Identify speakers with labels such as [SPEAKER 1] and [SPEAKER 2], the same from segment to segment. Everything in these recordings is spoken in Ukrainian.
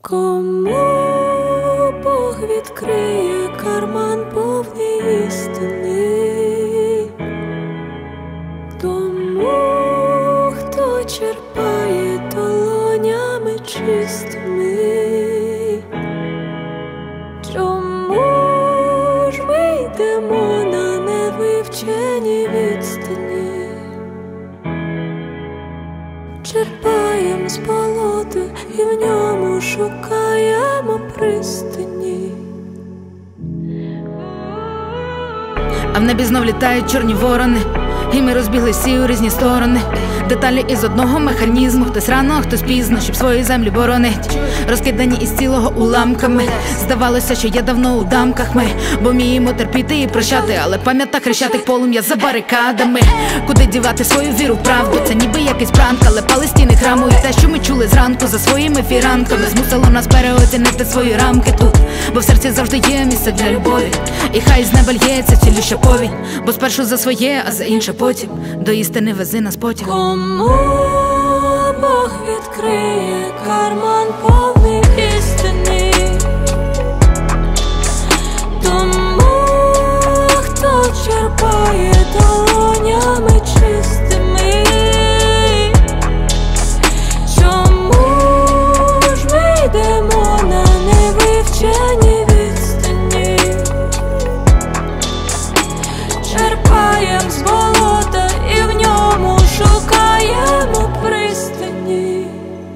[SPEAKER 1] Кому Бог відкриє карман повний істини? Тому, хто черпає долонями чистими. Чому ж ми йдемо на невивчені відстані? Черпаєм з болота і в ньому шукаємо пристані.
[SPEAKER 2] А в небі знов літають чорні ворони, і ми розбіглись всі у різні сторони. Деталі із одного механізму, хтось рано, хтось пізно, щоб свої землі боронить. Розкидані із цілого уламками. Здавалося, що є давно у дамках ми, бо вміємо терпіти і прощати, але пам'ята хрещатих полум'я за барикадами. Куди дівати свою віру в правду? Це ніби якийсь пранк, але пали стіни храму. І те, що ми чули зранку за своїми фіранками, змусило нас переоцінити свої рамки тут, бо в серці завжди є місце для любові. І хай з неба лється цілюща повінь, бо спершу за своє, а за інше потім. До істини вези нас потяг.
[SPEAKER 1] Кому Бог відкриє карман повний істини? Тому, хто черпає долонями чистими. Чому ж ми йдемо на невивчені відстані? Черпаєм з болота і в ньому шукаємо пристані.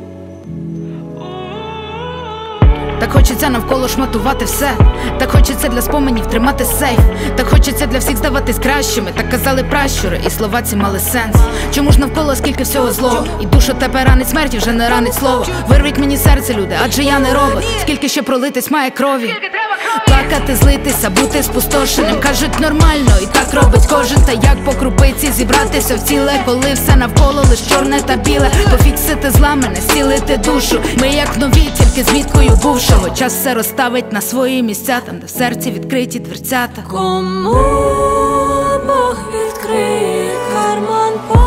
[SPEAKER 2] Так хочеться навколо шматувати все, так хочеться для споменів тримати сейф, так хочеться для всіх здаватись кращими. Так казали пращури, і слова ці мали сенс. Чому ж навколо скільки всього злого? І душу тебе ранить смерті, вже не ранить слово. Вирвіть мені серце, люди, адже я не робот. Скільки ще пролитись має крові? Плакати, злитися, бути спустошеним. Кажуть нормально, і так робить кожен. Та як по крупиці зібратися в ціле, коли все навколо лиш чорне та біле. Пофіксити зламане, зцілити душу. Ми як нові, тільки з міткою бувшого. Час все розставить на свої місця, там де в серці відкриті дверцята.
[SPEAKER 1] Кому Бог відкриє карман